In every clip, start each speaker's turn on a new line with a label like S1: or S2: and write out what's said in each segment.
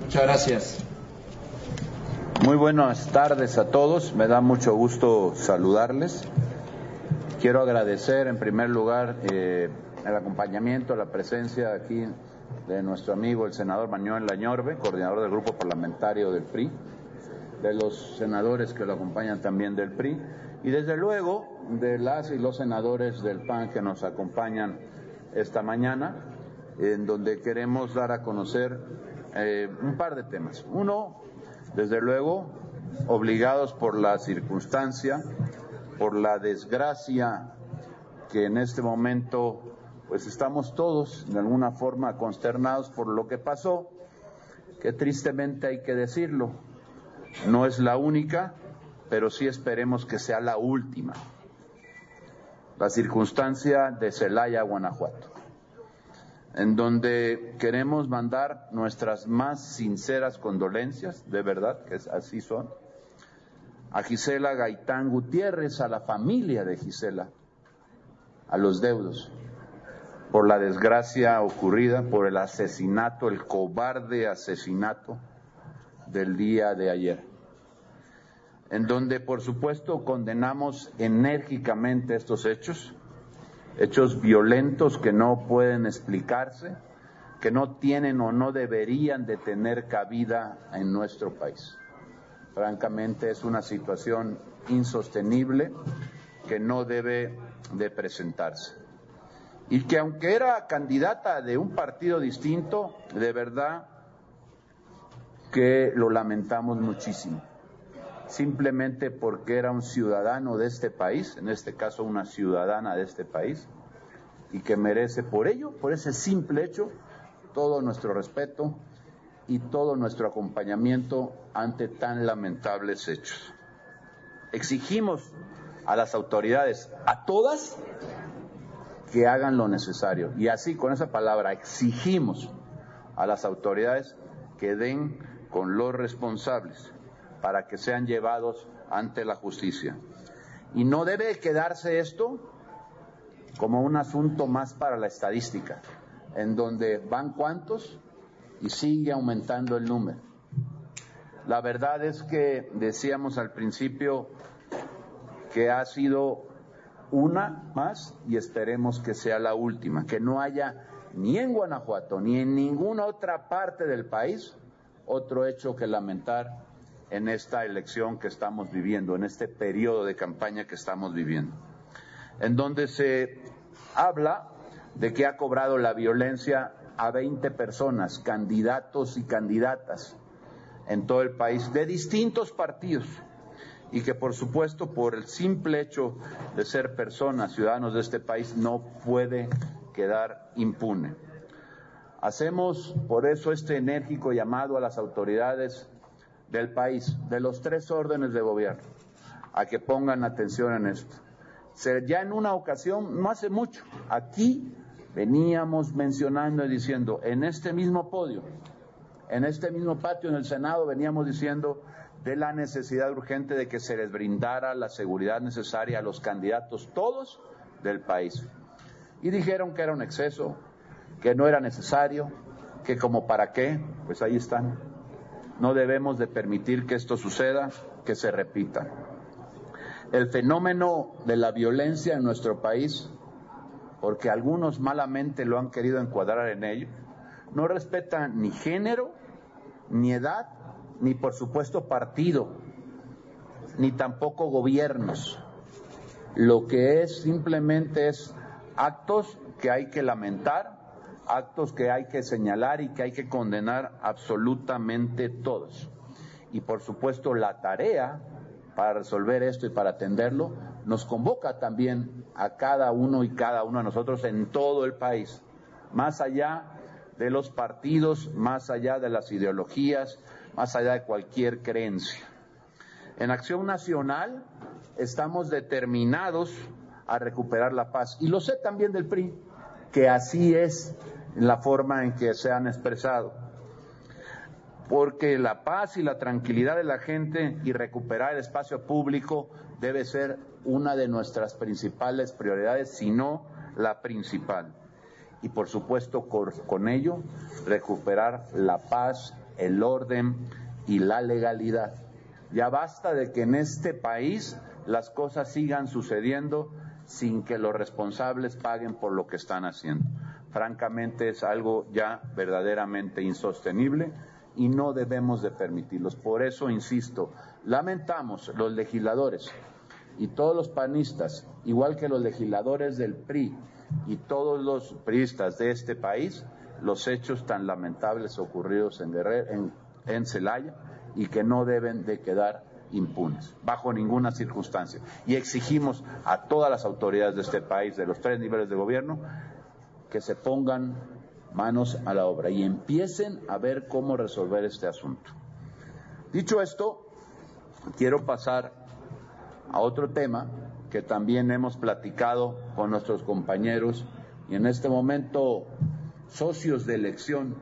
S1: Muchas gracias.
S2: Muy buenas tardes a todos, me da mucho gusto saludarles. Quiero agradecer en primer lugar el acompañamiento, la presencia aquí de nuestro amigo el senador Manuel Añorbe, coordinador del grupo parlamentario del PRI, de los senadores que lo acompañan también del PRI y desde luego de las y los senadores del PAN que nos acompañan esta mañana, en donde queremos dar a conocer un par de temas. Uno, desde luego, obligados por la circunstancia, por la desgracia que en este momento pues estamos todos de alguna forma consternados por lo que pasó, que tristemente hay que decirlo, no es la única, pero sí esperemos que sea la última. La circunstancia de Celaya, Guanajuato, en donde queremos mandar nuestras más sinceras condolencias, de verdad, que así son, a Gisela Gaitán Gutiérrez, a la familia de Gisela, a los deudos, por la desgracia ocurrida, por el asesinato, el cobarde asesinato del día de ayer, en donde por supuesto condenamos enérgicamente estos hechos violentos que no pueden explicarse, que no tienen o no deberían de tener cabida en nuestro país. Francamente es una situación insostenible que no debe de presentarse. Y que aunque era candidata de un partido distinto, de verdad que lo lamentamos muchísimo. Simplemente porque era un ciudadano de este país, en este caso una ciudadana de este país, y que merece por ello, por ese simple hecho, todo nuestro respeto y todo nuestro acompañamiento ante tan lamentables hechos. Exigimos a las autoridades, a todas, que hagan lo necesario. Y así, con esa palabra, exigimos a las autoridades que den con los responsables para que sean llevados ante la justicia. Y no debe quedarse esto como un asunto más para la estadística, en donde van cuántos y sigue aumentando el número. La verdad es que decíamos al principio que ha sido una más y esperemos que sea la última, que no haya ni en Guanajuato ni en ninguna otra parte del país otro hecho que lamentar en esta elección que estamos viviendo, en este periodo de campaña que estamos viviendo, en donde se habla de que ha cobrado la violencia a 20 personas, candidatos y candidatas en todo el país, de distintos partidos, y que por supuesto por el simple hecho de ser personas, ciudadanos de este país, no puede quedar impune. Hacemos por eso este enérgico llamado a las autoridades del país, de los tres órdenes de gobierno, a que pongan atención en esto. Ya en una ocasión, no hace mucho, aquí veníamos mencionando y diciendo, en este mismo podio, en este mismo patio en el Senado, veníamos diciendo de la necesidad urgente de que se les brindara la seguridad necesaria a los candidatos todos del país. Y dijeron que era un exceso, que no era necesario, que como para qué, pues ahí están. No debemos de permitir que esto suceda, que se repita. El fenómeno de la violencia en nuestro país, porque algunos malamente lo han querido encuadrar en ello, no respeta ni género, ni edad, ni por supuesto partido, ni tampoco gobiernos. Lo que es simplemente es actos que hay que lamentar, actos que hay que señalar y que hay que condenar absolutamente todos. Y por supuesto la tarea para resolver esto y para atenderlo nos convoca también a cada uno y cada uno de nosotros en todo el país, más allá de los partidos, más allá de las ideologías, más allá de cualquier creencia. En Acción Nacional estamos determinados a recuperar la paz, y lo sé también del PRI, que así es la forma en que se han expresado, porque la paz y la tranquilidad de la gente y recuperar el espacio público debe ser una de nuestras principales prioridades, si no la principal. Y por supuesto con ello recuperar la paz el orden y la legalidad. Ya basta de que en este país las cosas sigan sucediendo sin que los responsables paguen por lo que están haciendo. Francamente es algo ya verdaderamente insostenible y no debemos de permitirlos. Por eso, insisto, lamentamos los legisladores y todos los panistas, igual que los legisladores del PRI y todos los priistas de este país, los hechos tan lamentables ocurridos en Guerrero, en Celaya, y que no deben de quedar impunes, bajo ninguna circunstancia. Y exigimos a todas las autoridades de este país, de los 3 niveles de gobierno, que se pongan manos a la obra y empiecen a ver cómo resolver este asunto. Dicho esto, quiero pasar a otro tema que también hemos platicado con nuestros compañeros y en este momento socios de elección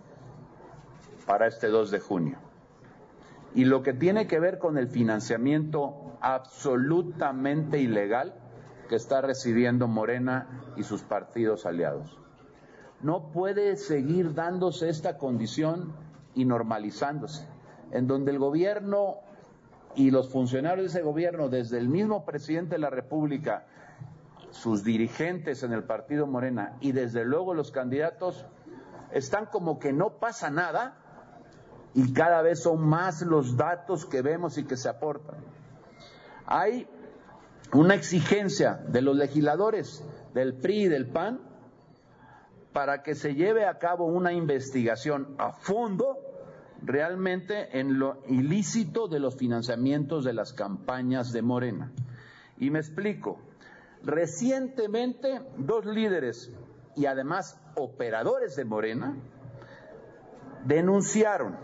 S2: para este 2 de junio. Y lo que tiene que ver con el financiamiento absolutamente ilegal que está recibiendo Morena y sus partidos aliados. No puede seguir dándose esta condición y normalizándose, en donde el gobierno y los funcionarios de ese gobierno, desde el mismo presidente de la República, sus dirigentes en el partido Morena y desde luego los candidatos, están como que no pasa nada y cada vez son más los datos que vemos y que se aportan. Hay una exigencia de los legisladores del PRI y del PAN para que se lleve a cabo una investigación a fondo realmente en lo ilícito de los financiamientos de las campañas de Morena. Y me explico. Recientemente, 2 líderes y además operadores de Morena denunciaron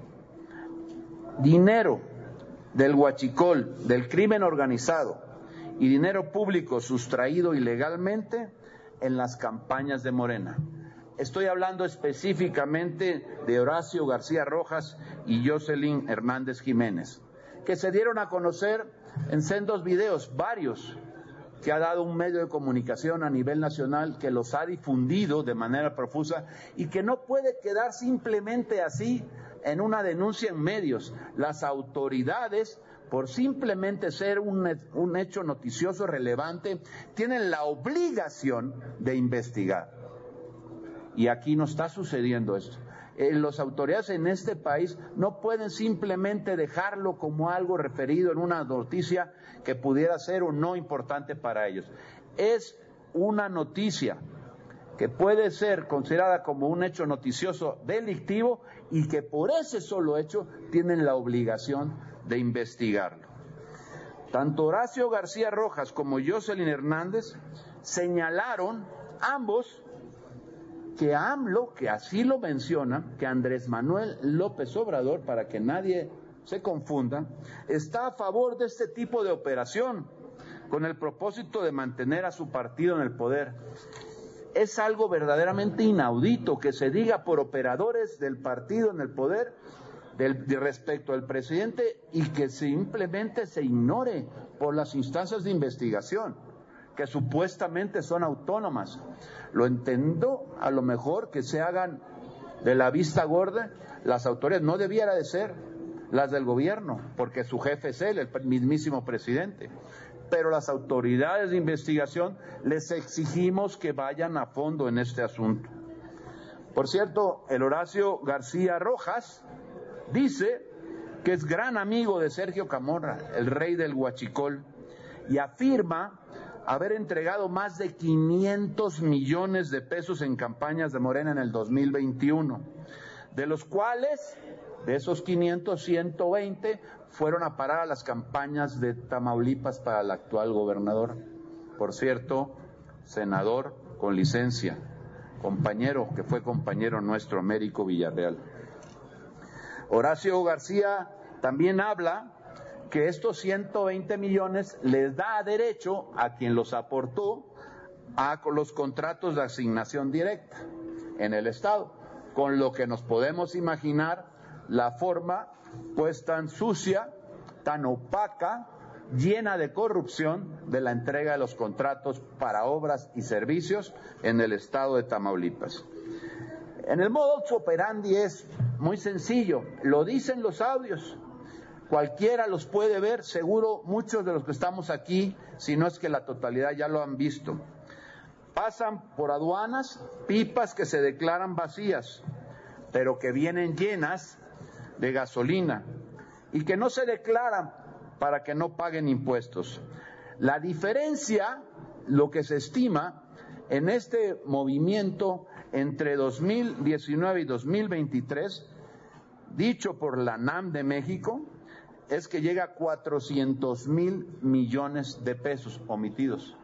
S2: dinero del huachicol, del crimen organizado y dinero público sustraído ilegalmente en las campañas de Morena. Estoy hablando específicamente de Horacio García Rojas y Jocelyn Hernández Jiménez, que se dieron a conocer en sendos videos, varios, que ha dado un medio de comunicación a nivel nacional que los ha difundido de manera profusa y que no puede quedar simplemente así en una denuncia en medios. Las autoridades, por simplemente ser un hecho noticioso relevante, tienen la obligación de investigar. Y aquí no está sucediendo esto. Las autoridades en este país no pueden simplemente dejarlo como algo referido en una noticia que pudiera ser o no importante para ellos. Es una noticia que puede ser considerada como un hecho noticioso delictivo y que por ese solo hecho tienen la obligación de investigarlo. Tanto Horacio García Rojas como Jocelyn Hernández señalaron ambos que AMLO, que así lo menciona, que Andrés Manuel López Obrador, para que nadie se confunda, está a favor de este tipo de operación con el propósito de mantener a su partido en el poder. Es algo verdaderamente inaudito que se diga por operadores del partido en el poder respecto al presidente y que simplemente se ignore por las instancias de investigación, que supuestamente son autónomas. Lo entiendo, a lo mejor que se hagan de la vista gorda las autoridades, no debiera de ser las del gobierno, porque su jefe es él, el mismísimo presidente. Pero las autoridades de investigación les exigimos que vayan a fondo en este asunto. Por cierto, el Horacio García Rojas dice que es gran amigo de Sergio Camorra, el rey del huachicol, y afirma haber entregado más de 500 millones de pesos en campañas de Morena en el 2021, de los cuales, de esos 500, 120 fueron a parar a las campañas de Tamaulipas para el actual gobernador. Por cierto, senador con licencia, compañero, que fue compañero nuestro, Américo Villarreal. Horacio García también habla que estos 120 millones les da derecho a quien los aportó a los contratos de asignación directa en el Estado, con lo que nos podemos imaginar la forma pues tan sucia, tan opaca, llena de corrupción de la entrega de los contratos para obras y servicios en el Estado de Tamaulipas. En el modus operandi es muy sencillo, lo dicen los audios, cualquiera los puede ver, seguro muchos de los que estamos aquí, si no es que la totalidad ya lo han visto. Pasan por aduanas pipas que se declaran vacías, pero que vienen llenas de gasolina y que no se declaran para que no paguen impuestos. La diferencia, lo que se estima en este movimiento entre 2019 y 2023, dicho por la NAM de México, es que llega a 400,000 millones de pesos omitidos.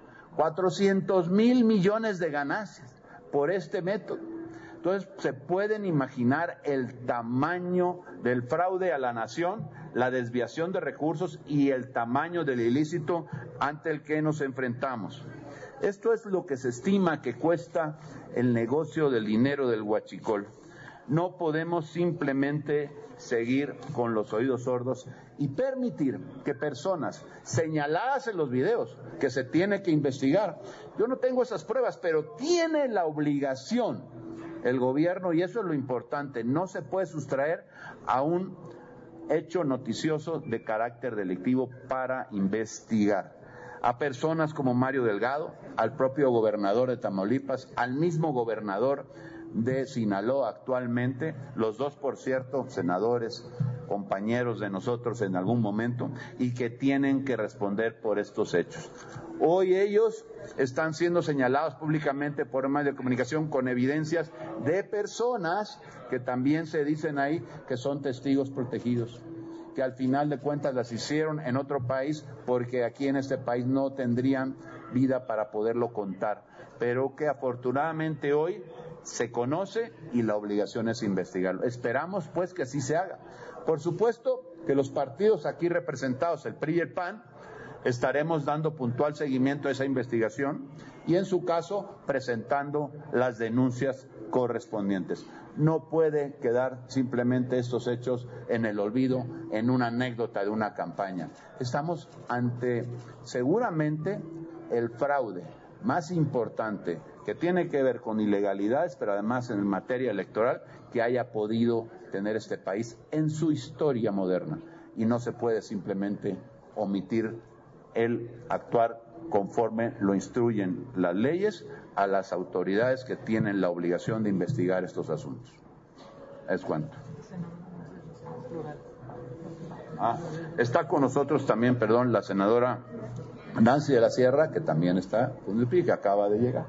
S2: 400,000 millones de ganancias por este método. Entonces, se pueden imaginar el tamaño del fraude a la nación, la desviación de recursos y el tamaño del ilícito ante el que nos enfrentamos. Esto es lo que se estima que cuesta el negocio del dinero del huachicol. No podemos simplemente seguir con los oídos sordos y permitir que personas señaladas en los videos, que se tiene que investigar, yo no tengo esas pruebas, pero tiene la obligación el gobierno, y eso es lo importante, no se puede sustraer a un hecho noticioso de carácter delictivo para investigar a personas como Mario Delgado, al propio gobernador de Tamaulipas, al mismo gobernador de Sinaloa actualmente, los dos, por cierto, senadores, compañeros de nosotros en algún momento, y que tienen que responder por estos hechos. Hoy ellos están siendo señalados públicamente por medios de comunicación con evidencias de personas que también se dicen ahí que son testigos protegidos, que al final de cuentas las hicieron en otro país porque aquí en este país no tendrían vida para poderlo contar, pero que afortunadamente hoy se conoce y la obligación es investigarlo. Esperamos pues que así se haga. Por supuesto que los partidos aquí representados, el PRI y el PAN, estaremos dando puntual seguimiento a esa investigación y en su caso presentando las denuncias correspondientes. No puede quedar simplemente estos hechos en el olvido, en una anécdota de una campaña. Estamos ante seguramente el fraude más importante que tiene que ver con ilegalidades, pero además en materia electoral, que haya podido tener este país en su historia moderna. Y no se puede simplemente omitir el actuar conforme lo instruyen las leyes a las autoridades que tienen la obligación de investigar estos asuntos. Es cuanto. Está con nosotros también, la senadora Nancy de la Sierra, que también está con el PRI, que acaba de llegar.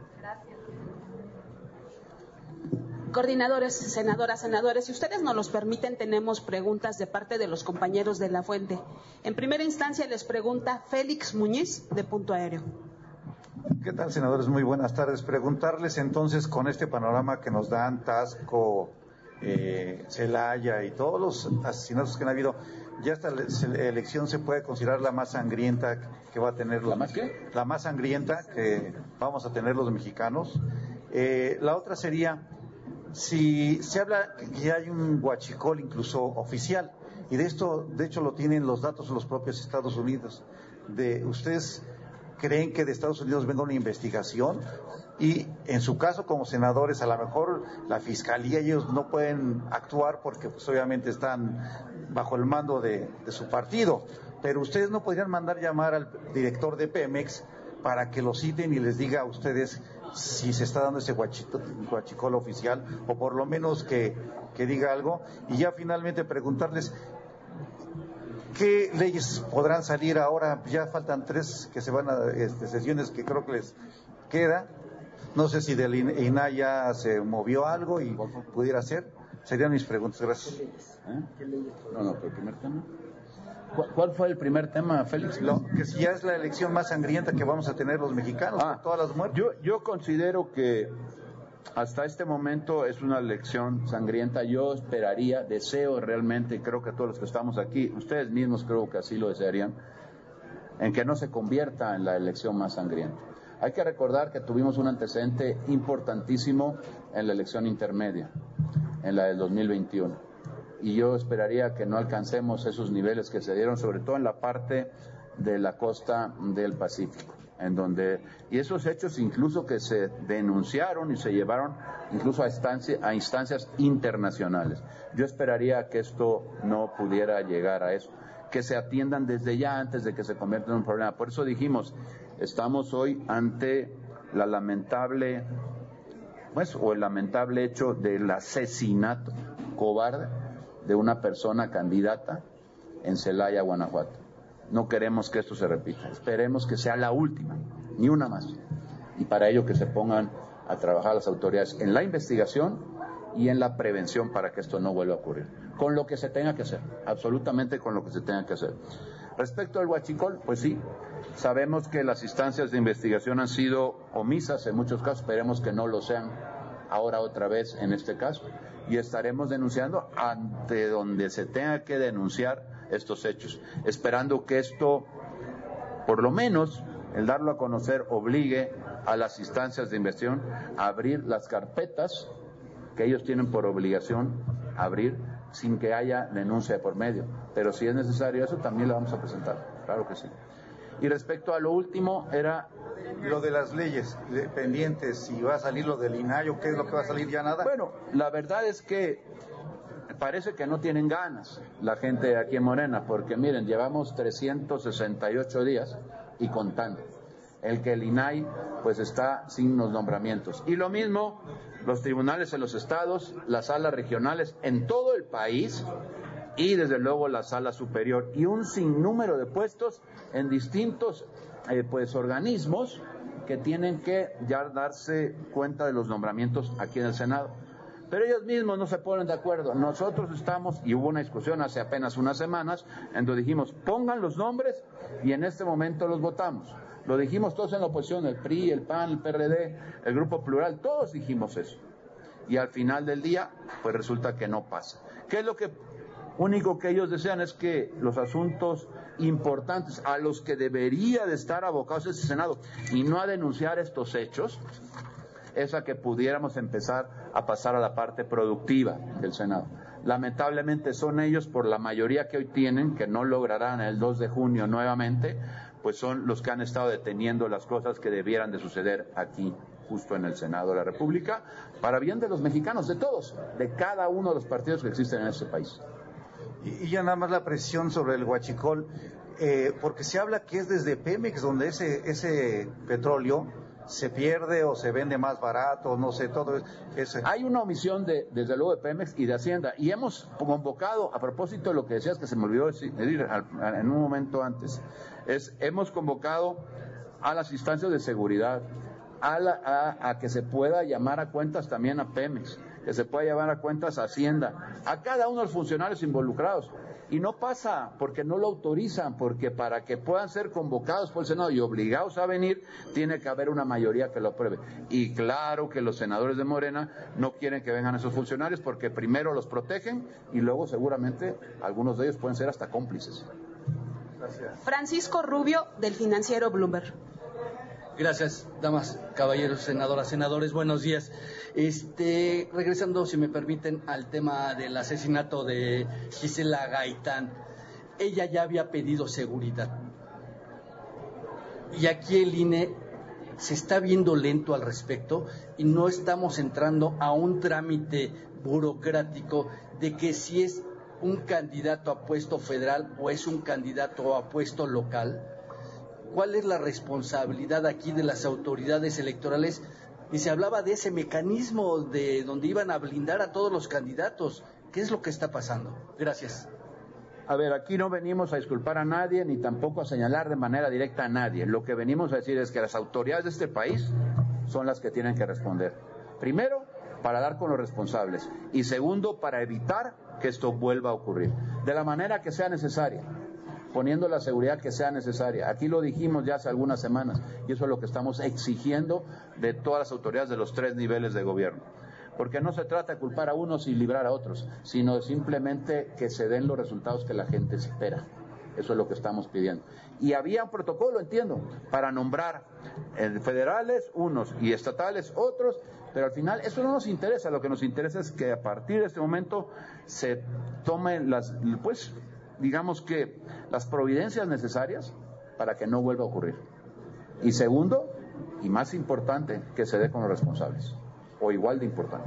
S1: Coordinadores, senadoras, senadores, si ustedes nos los permiten, tenemos preguntas de parte de los compañeros de La Fuente. En primera instancia les pregunta Félix Muñiz, de Punto Aéreo.
S3: ¿Qué tal, senadores? Muy buenas tardes. Preguntarles entonces, con este panorama que nos dan Taxco, Celaya y todos los asesinatos que han habido, ¿ya esta elección se puede considerar la más sangrienta que va a tener
S2: ¿La más qué?
S3: La más sangrienta que vamos a tener los mexicanos? La otra sería, si se habla que hay un huachicol incluso oficial, y de esto, de hecho, lo tienen los datos de los propios Estados Unidos. ¿Ustedes creen que de Estados Unidos venga una investigación? Y en su caso, como senadores, a lo mejor la Fiscalía, ellos no pueden actuar porque pues obviamente están bajo el mando de su partido, pero ustedes no podrían mandar llamar al director de Pemex para que lo citen y les diga a ustedes si se está dando ese huachicol oficial, o por lo menos que diga algo. Y ya finalmente preguntarles qué leyes podrán salir ahora. Ya faltan 3 que se van a sesiones que creo que les queda. No sé si del INAI ya se movió algo y pudiera ser. Serían mis preguntas. Gracias.
S2: ¿Qué leyes? No, pero el primer tema. ¿Cuál fue el primer tema, Félix?
S3: Que si ya es la elección más sangrienta que vamos a tener los mexicanos, por todas las muertes.
S2: Yo considero que hasta este momento es una elección sangrienta. Yo esperaría, deseo realmente, creo que todos los que estamos aquí, ustedes mismos creo que así lo desearían, en que no se convierta en la elección más sangrienta. Hay que recordar que tuvimos un antecedente importantísimo en la elección intermedia, en la del 2021. Y yo esperaría que no alcancemos esos niveles que se dieron, sobre todo en la parte de la costa del Pacífico. y esos hechos incluso que se denunciaron y se llevaron incluso a instancias internacionales. Yo esperaría que esto no pudiera llegar a eso, que se atiendan desde ya antes de que se convierta en un problema. Por eso dijimos, estamos hoy ante la lamentable, el lamentable hecho del asesinato cobarde de una persona candidata en Celaya, Guanajuato. No queremos que esto se repita, esperemos que sea la última, ni una más. Y para ello que se pongan a trabajar las autoridades en la investigación y en la prevención para que esto no vuelva a ocurrir. Con lo que se tenga que hacer, absolutamente con lo que se tenga que hacer. Respecto al huachicol, pues sí, sabemos que las instancias de investigación han sido omisas en muchos casos, esperemos que no lo sean ahora otra vez en este caso, y estaremos denunciando ante donde se tenga que denunciar estos hechos, esperando que esto, por lo menos, el darlo a conocer, obligue a las instancias de investigación a abrir las carpetas que ellos tienen por obligación abrir sin que haya denuncia de por medio. Pero si es necesario eso, también lo vamos a presentar, claro que sí. Y respecto a lo último, era
S3: lo de las leyes pendientes, si va a salir lo del INAI o qué es lo que va a salir, ya nada.
S2: Bueno, la verdad es que parece que no tienen ganas la gente aquí en Morena, porque miren, llevamos 368 días y contando. El que el INAI pues está sin los nombramientos. Y lo mismo los tribunales en los estados, las salas regionales en todo el país y desde luego la sala superior y un sinnúmero de puestos en distintos organismos que tienen que ya darse cuenta de los nombramientos aquí en el Senado. Pero ellos mismos no se ponen de acuerdo. Nosotros estamos, y hubo una discusión hace apenas unas semanas, en donde dijimos, pongan los nombres y en este momento los votamos. Lo dijimos todos en la oposición, el PRI, el PAN, el PRD, el Grupo Plural, todos dijimos eso. Y al final del día, pues resulta que no pasa. ¿Qué es lo único que ellos desean? Es que los asuntos importantes a los que debería de estar abocados ese Senado y no a denunciar estos hechos, es a que pudiéramos empezar a pasar a la parte productiva del Senado. Lamentablemente son ellos, por la mayoría que hoy tienen, que no lograrán el 2 de junio nuevamente, pues son los que han estado deteniendo las cosas que debieran de suceder aquí, justo en el Senado de la República, para bien de los mexicanos, de todos, de cada uno de los partidos que existen en este país.
S3: Y ya nada más la presión sobre el huachicol, porque se habla que es desde Pemex donde ese petróleo se pierde o se vende más barato, no sé, todo eso.
S2: Hay una omisión desde luego de Pemex y de Hacienda, y hemos convocado, a propósito de lo que decías que se me olvidó decir en un momento antes, hemos convocado a las instancias de seguridad, a que se pueda llamar a cuentas también a Pemex, que se pueda llamar a cuentas a Hacienda, a cada uno de los funcionarios involucrados. Y no pasa porque no lo autorizan, porque para que puedan ser convocados por el Senado y obligados a venir, tiene que haber una mayoría que lo apruebe. Y claro que los senadores de Morena no quieren que vengan esos funcionarios porque primero los protegen y luego seguramente algunos de ellos pueden ser hasta cómplices.
S1: Gracias. Francisco Rubio, del financiero Bloomberg.
S4: Gracias, damas, caballeros, senadoras, senadores, buenos días. Regresando, si me permiten, al tema del asesinato de Gisela Gaitán. Ella ya había pedido seguridad. Y aquí el INE se está viendo lento al respecto y no estamos entrando a un trámite burocrático de que si es un candidato a puesto federal o es un candidato a puesto local. ¿Cuál es la responsabilidad aquí de las autoridades electorales? Y se hablaba de ese mecanismo de donde iban a blindar a todos los candidatos. ¿Qué es lo que está pasando? Gracias.
S2: A ver, aquí no venimos a disculpar a nadie ni tampoco a señalar de manera directa a nadie. Lo que venimos a decir es que las autoridades de este país son las que tienen que responder. Primero, para dar con los responsables. Y segundo, para evitar que esto vuelva a ocurrir. De la manera que sea necesaria, poniendo la seguridad que sea necesaria. Aquí lo dijimos ya hace algunas semanas y eso es lo que estamos exigiendo de todas las autoridades de los 3 niveles de gobierno. Porque no se trata de culpar a unos y librar a otros, sino simplemente que se den los resultados que la gente espera. Eso es lo que estamos pidiendo. Y había un protocolo, entiendo, para nombrar federales unos y estatales otros, pero al final eso no nos interesa. Lo que nos interesa es que a partir de este momento se tomen digamos que las providencias necesarias para que no vuelva a ocurrir. Y segundo, y más importante, que se dé con los responsables, o igual de importante.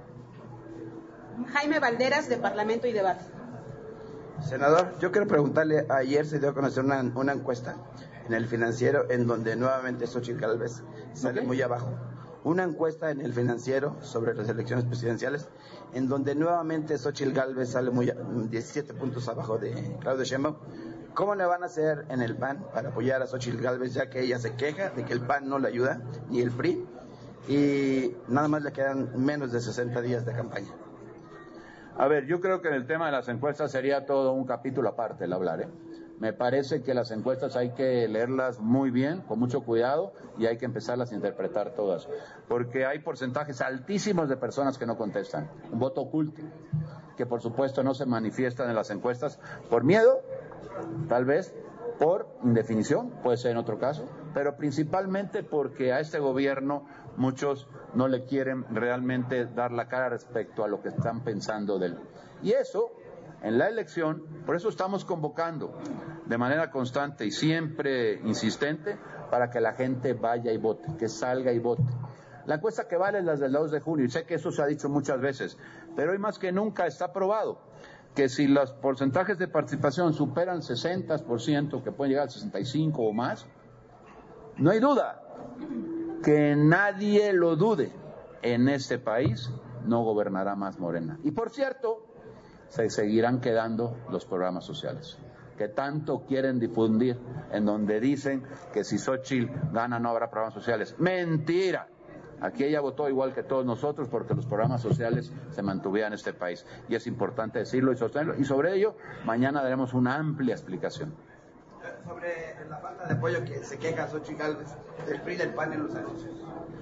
S1: Jaime Valderas, de Parlamento y Debate.
S5: Senador, yo quiero preguntarle, ayer se dio a conocer una encuesta en el Financiero en donde nuevamente Xóchitl Gálvez sale muy abajo. Una encuesta en el Financiero sobre las elecciones presidenciales en donde nuevamente Xóchitl Gálvez sale 17 puntos abajo de Claudia Sheinbaum. ¿Cómo le van a hacer en el PAN para apoyar a Xóchitl Gálvez, ya que ella se queja de que el PAN no le ayuda, ni el PRI, y nada más le quedan menos de 60 días de campaña?
S2: A ver, yo creo que en el tema de las encuestas sería todo un capítulo aparte el hablar, Me parece que las encuestas hay que leerlas muy bien, con mucho cuidado, y hay que empezarlas a interpretar todas, porque hay porcentajes altísimos de personas que no contestan, un voto oculto, que por supuesto no se manifiestan en las encuestas por miedo, tal vez por indefinición, puede ser en otro caso, pero principalmente porque a este gobierno muchos no le quieren realmente dar la cara respecto a lo que están pensando de él. Y eso, en la elección, por eso estamos convocando de manera constante y siempre insistente para que la gente vaya y vote, que salga y vote. La encuesta que vale es la del 2 de junio, y sé que eso se ha dicho muchas veces, pero hoy más que nunca está probado que si los porcentajes de participación superan 60%, que pueden llegar al 65% o más, no hay duda, que nadie lo dude, en este país no gobernará más Morena. Y por cierto, se seguirán quedando los programas sociales, que tanto quieren difundir, en donde dicen que si Xóchitl gana no habrá programas sociales. ¡Mentira! Aquí ella votó igual que todos nosotros porque los programas sociales se mantuvieran en este país. Y es importante decirlo y sostenerlo. Y sobre ello, mañana daremos una amplia explicación.
S5: Sobre la falta de apoyo que se queja Xóchitl Gálvez del PRI y del PAN en los anuncios.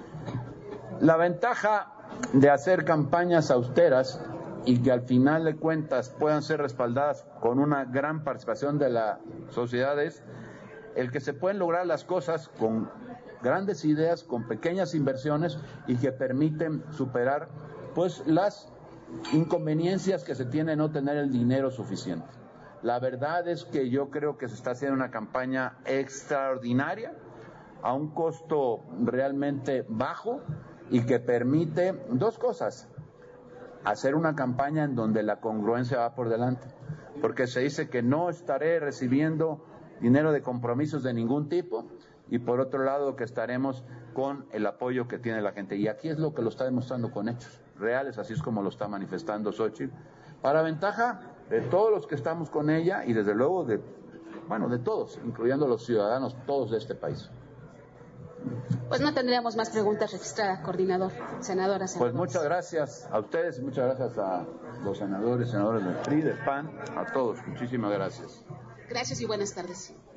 S2: La ventaja de hacer campañas austeras y que al final de cuentas puedan ser respaldadas con una gran participación de la sociedad es el que se pueden lograr las cosas con grandes ideas, con pequeñas inversiones y que permiten superar pues las inconveniencias que se tiene no tener el dinero suficiente. La verdad es que yo creo que se está haciendo una campaña extraordinaria a un costo realmente bajo y que permite dos cosas: hacer una campaña en donde la congruencia va por delante, porque se dice que no estaré recibiendo dinero de compromisos de ningún tipo, y por otro lado que estaremos con el apoyo que tiene la gente. Y aquí es lo que lo está demostrando con hechos reales, así es como lo está manifestando Xóchitl, para ventaja de todos los que estamos con ella y desde luego de todos, incluyendo los ciudadanos todos de este país.
S1: Pues no tendríamos más preguntas registradas, coordinador, senadora.
S2: Pues muchas gracias a ustedes y muchas gracias a los senadores del PRI, del PAN, a todos. Muchísimas gracias.
S1: Gracias y buenas tardes.